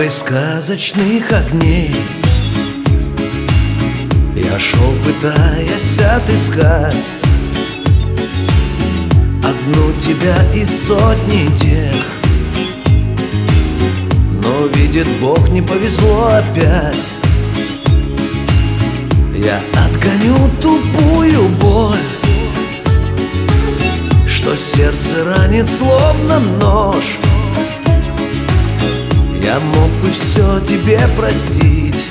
дорогой сказочных огней я шел, пытаясь отыскать одну тебя из сотни тех. Но, видит Бог, не повезло опять. Я отгоню тупую боль, что сердце ранит словно нож. Я мог бы все тебе простить,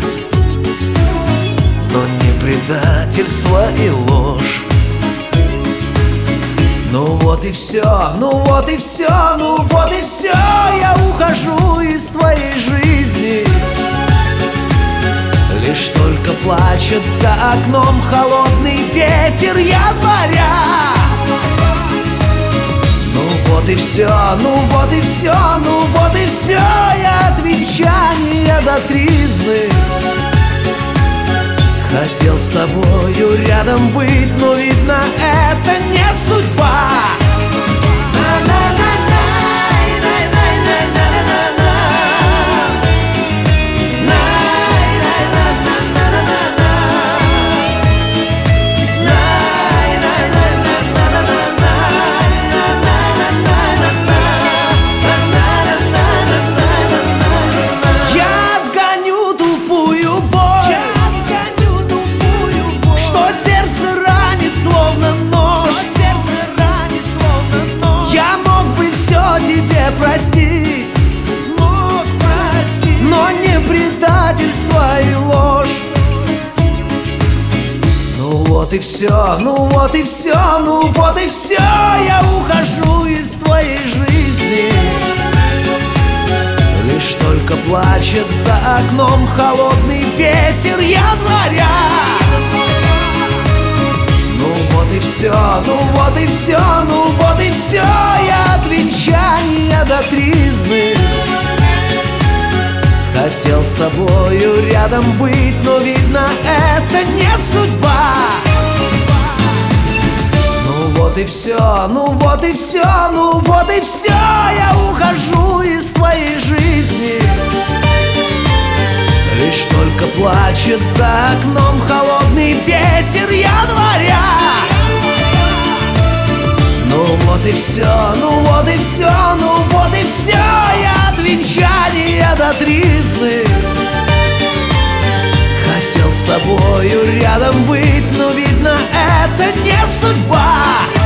но не предательство и ложь. Ну вот и все, ну вот и все, ну вот и все. Я ухожу из твоей жизни. Лишь только плачет за окном холодный ветер января. Ну вот и все, ну вот и все, ну вот и все. Я от венчания до тризны хотел с тобою рядом быть, но видно, это не судьба. Простить, мог простить, но не предательство и ложь. Ну вот и все, ну вот и все, ну вот и все. Я ухожу из твоей жизни. Лишь только плачет за окном холодный ветер января. Ну вот и все, ну вот и все, ну вот и все. Я от венчания до тризны хотел с тобою рядом быть, но видно, это не судьба. Ну вот и все, ну вот и все, ну вот и все. Я ухожу из твоей жизни. Лишь только плачет за окном холодный ветер января. Ну вот и все, ну вот и все, ну вот и все. Я от венчания до тризны хотел с тобою рядом быть, но видно, это не судьба.